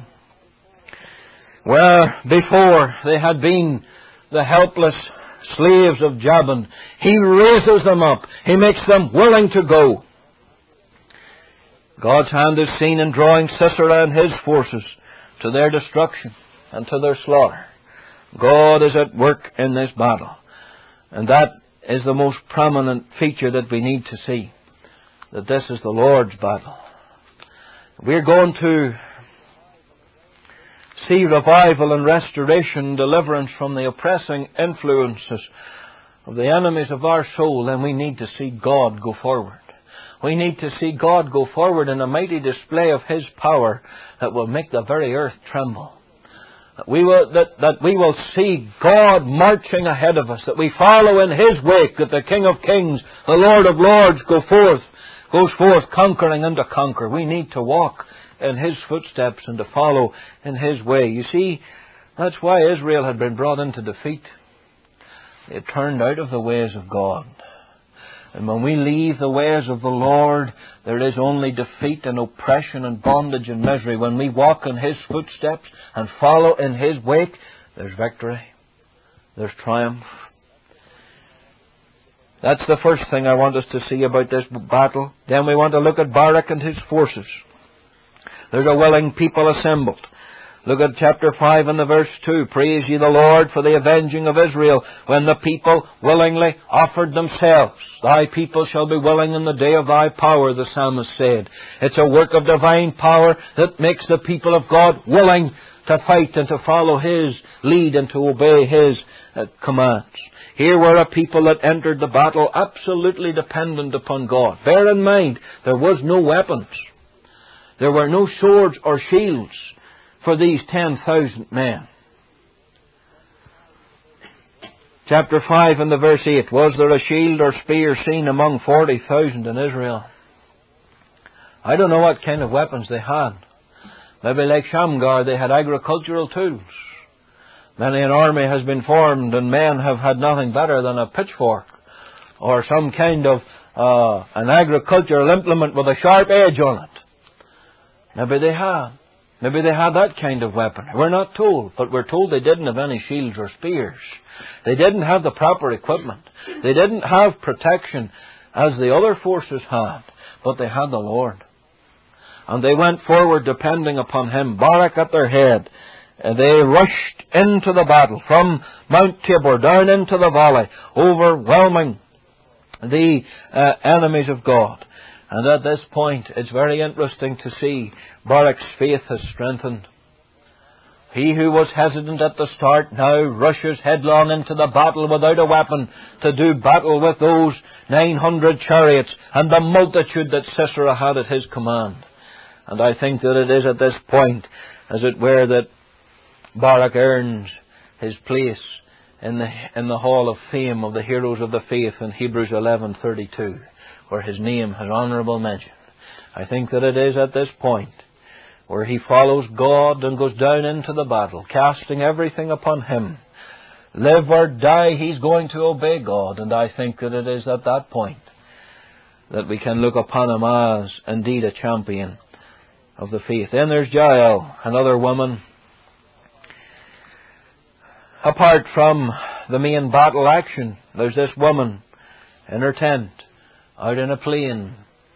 Where before they had been the helpless slaves of Jabin, He raises them up. He makes them willing to go. God's hand is seen in drawing Sisera and his forces to their destruction and to their slaughter. God is at work in this battle. And that is the most prominent feature that we need to see. That this is the Lord's battle. We're going to see revival and restoration, deliverance from the oppressing influences of the enemies of our soul, then we need to see God go forward. We need to see God go forward in a mighty display of His power that will make the very earth tremble. That we will, that, that we will see God marching ahead of us, that we follow in His wake, that the King of Kings, the Lord of Lords, go forth, goes forth conquering and to conquer. We need to walk in His footsteps and to follow in His way. You see, that's why Israel had been brought into defeat. They had turned out of the ways of God. And when we leave the ways of the Lord, there is only defeat and oppression and bondage and misery. When we walk in His footsteps and follow in His wake, there's victory. There's triumph. That's the first thing I want us to see about this battle. Then we want to look at Barak and his forces. There's a willing people assembled. Look at chapter five and the verse two. Praise ye the Lord for the avenging of Israel, when the people willingly offered themselves. Thy people shall be willing in the day of thy power, the psalmist said. It's a work of divine power that makes the people of God willing to fight and to follow His lead and to obey His uh, commands. Here were a people that entered the battle absolutely dependent upon God. Bear in mind, there was no weapons. There were no swords or shields for these ten thousand men. Chapter five and the verse eight. Was there a shield or spear seen among forty thousand in Israel? I don't know what kind of weapons they had. Maybe like Shamgar, they had agricultural tools. Many an army has been formed and men have had nothing better than a pitchfork or some kind of uh, an agricultural implement with a sharp edge on it. Maybe they had. Maybe they had that kind of weapon. We're not told, but we're told they didn't have any shields or spears. They didn't have the proper equipment. They didn't have protection as the other forces had, but they had the Lord. And they went forward depending upon Him, Barak at their head. And they rushed into the battle from Mount Tabor down into the valley, overwhelming the uh, enemies of God. And at this point, it's very interesting to see Barak's faith has strengthened. He who was hesitant at the start now rushes headlong into the battle without a weapon to do battle with those nine hundred chariots and the multitude that Sisera had at his command. And I think that it is at this point, as it were, that Barak earns his place in the in the hall of fame of the heroes of the faith in Hebrews eleven thirty-two, where his name has honourable mention. I think that it is at this point where he follows God and goes down into the battle, casting everything upon Him. Live or die, he's going to obey God, and I think that it is at that point that we can look upon him as indeed a champion of the faith. Then there's Jael, another woman. Apart from the main battle action, there's this woman in her tent, out in a plain,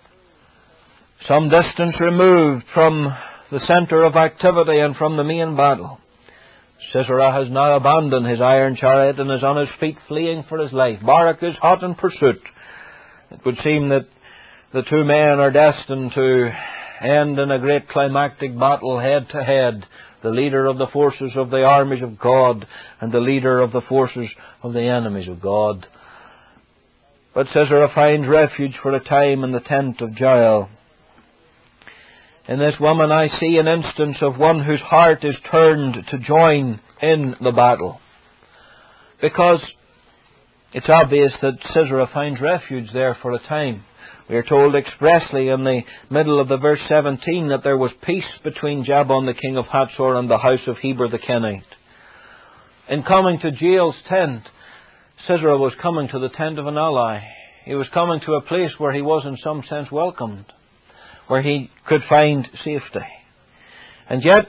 some distance removed from the centre of activity and from the main battle. Sisera has now abandoned his iron chariot and is on his feet fleeing for his life. Barak is hot in pursuit. It would seem that the two men are destined to end in a great climactic battle head to head. The leader of the forces of the armies of God and the leader of the forces of the enemies of God. But Sisera finds refuge for a time in the tent of Jael. In this woman I see an instance of one whose heart is turned to join in the battle. Because it's obvious that Sisera finds refuge there for a time. We are told expressly in the middle of the verse seventeen that there was peace between Jabon the king of Hatzor and the house of Heber the Kenite. In coming to Jael's tent, Sisera was coming to the tent of an ally. He was coming to a place where he was in some sense welcomed, where he could find safety. And yet,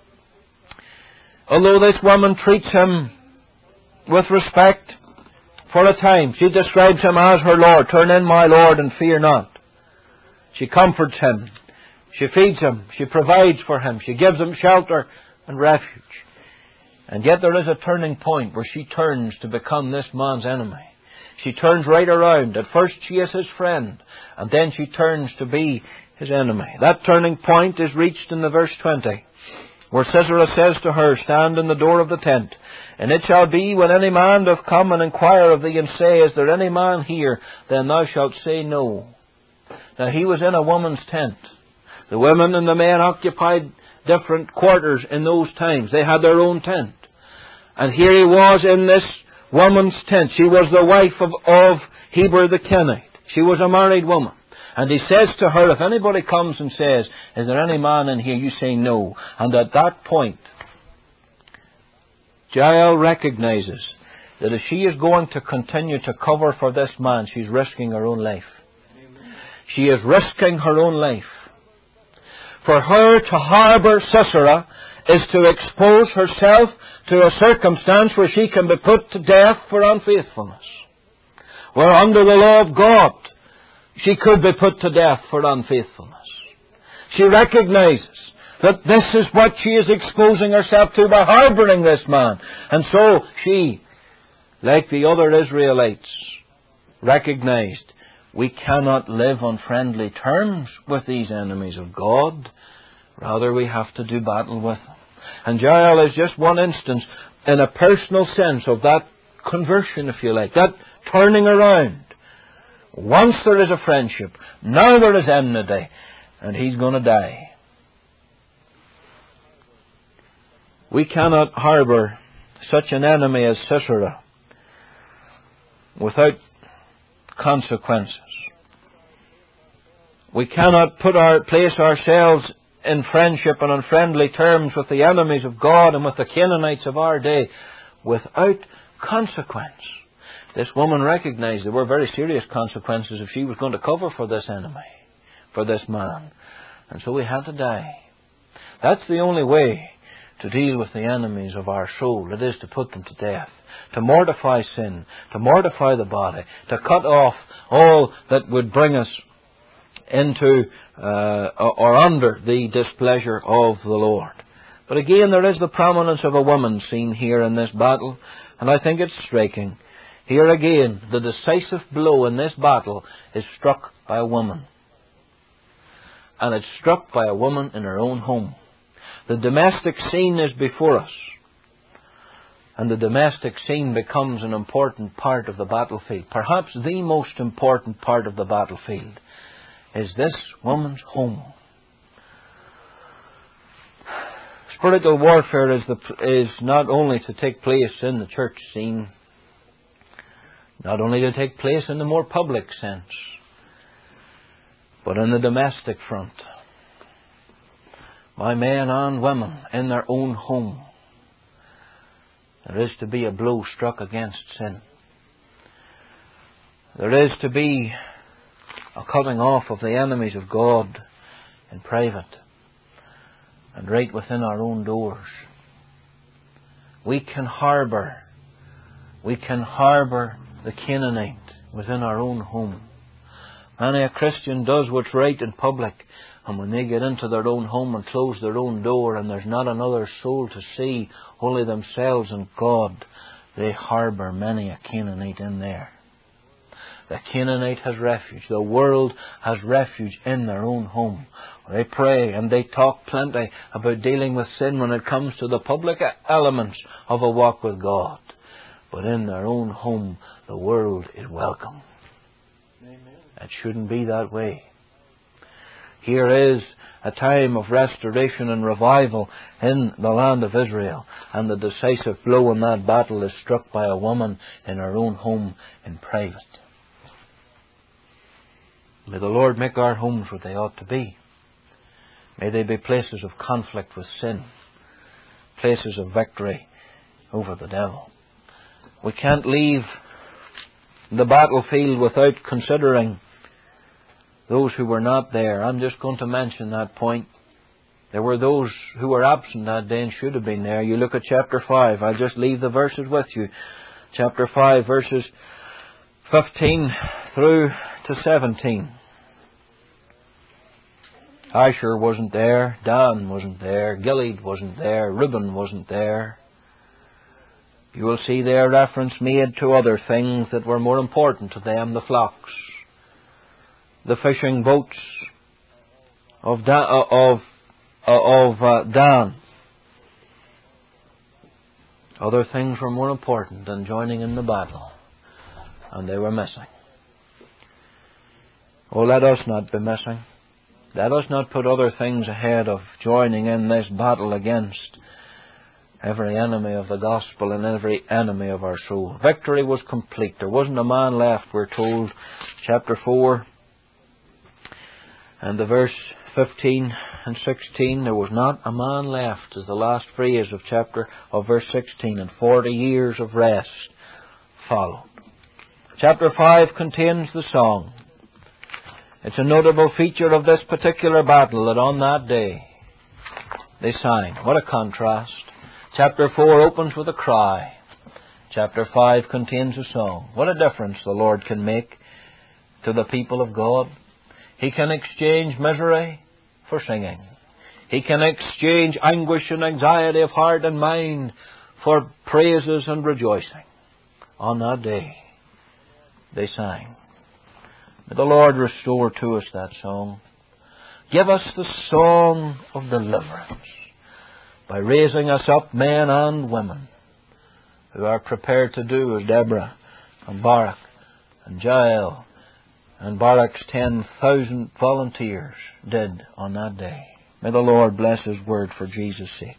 although this woman treats him with respect for a time, she describes him as her Lord. Turn in, my Lord, and fear not. She comforts him. She feeds him. She provides for him. She gives him shelter and refuge. And yet there is a turning point where she turns to become this man's enemy. She turns right around. At first she is his friend, and then she turns to be his enemy. That turning point is reached in the verse twenty, where Sisera says to her, stand in the door of the tent, and it shall be when any man doth come and inquire of thee and say, is there any man here? Then thou shalt say no. Now he was in a woman's tent. The women and the men occupied different quarters in those times. They had their own tent. And here he was in this woman's tent. She was the wife of, of Heber the Kenite. She was a married woman. And he says to her, if anybody comes and says, is there any man in here? You say no. And at that point, Jael recognizes that if she is going to continue to cover for this man, she's risking her own life. She is risking her own life. For her to harbour Sisera is to expose herself to a circumstance where she can be put to death for unfaithfulness. Where under the law of God, she could be put to death for unfaithfulness. She recognizes that this is what she is exposing herself to by harbouring this man. And so she, like the other Israelites, recognized we cannot live on friendly terms with these enemies of God. Rather, we have to do battle with them. And Jael is just one instance in a personal sense of that conversion, if you like, that turning around. Once there is a friendship, now there is enmity, and he's going to die. We cannot harbour such an enemy as Sisera without consequences. We cannot put our, place ourselves in friendship and on friendly terms with the enemies of God and with the Canaanites of our day without consequence. This woman recognized there were very serious consequences if she was going to cover for this enemy, for this man. And so he had to die. That's the only way to deal with the enemies of our soul. It is to put them to death, to mortify sin, to mortify the body, to cut off all that would bring us into uh, or under the displeasure of the Lord. But again, there is the prominence of a woman seen here in this battle, and I think it's striking. Here again, the decisive blow in this battle is struck by a woman. And it's struck by a woman in her own home. The domestic scene is before us. And the domestic scene becomes an important part of the battlefield. Perhaps the most important part of the battlefield is this woman's home. Spiritual warfare is, the, is not only to take place in the church scene, not only to take place in the more public sense, but in the domestic front. By men and women in their own home, there is to be a blow struck against sin. There is to be a cutting off of the enemies of God in private and right within our own doors. We can harbour, we can harbour the Canaanite within our own home. Many a Christian does what's right in public, and when they get into their own home and close their own door and there's not another soul to see, only themselves and God, they harbour many a Canaanite in there. The Canaanite has refuge. The world has refuge in their own home. They pray and they talk plenty about dealing with sin when it comes to the public elements of a walk with God. But in their own home, the world is welcome. Amen. It shouldn't be that way. Here is a time of restoration and revival in the land of Israel, and the decisive blow in that battle is struck by a woman in her own home in private. May the Lord make our homes what they ought to be. May they be places of conflict with sin, places of victory over the devil. We can't leave the battlefield without considering those who were not there. I'm just going to mention that point. There were those who were absent that day and should have been there. You look at chapter five. I'll just leave the verses with you. Chapter five, verses fifteen through to seventeen. Asher wasn't there. Dan wasn't there. Gilead wasn't there. Reuben wasn't there. You will see there reference made to other things that were more important to them, the flocks, the fishing boats of Dan, of, of uh, Dan. Other things were more important than joining in the battle, and they were missing. Oh, let us not be missing. Let us not put other things ahead of joining in this battle against every enemy of the gospel and every enemy of our soul. Victory was complete. There wasn't a man left, we're told, chapter four, and the verse fifteen and sixteen. There was not a man left, is the last phrase of chapter of verse sixteen, and forty years of rest followed. Chapter five contains the song. It's a notable feature of this particular battle that on that day they sang. What a contrast. Chapter four opens with a cry. Chapter five contains a song. What a difference the Lord can make to the people of God. He can exchange misery for singing. He can exchange anguish and anxiety of heart and mind for praises and rejoicing. On that day, they sang. May the Lord restore to us that song. Give us the song of deliverance by raising us up, men and women, who are prepared to do as Deborah and Barak and Jael and Barak's ten thousand volunteers did on that day. May the Lord bless His word for Jesus' sake.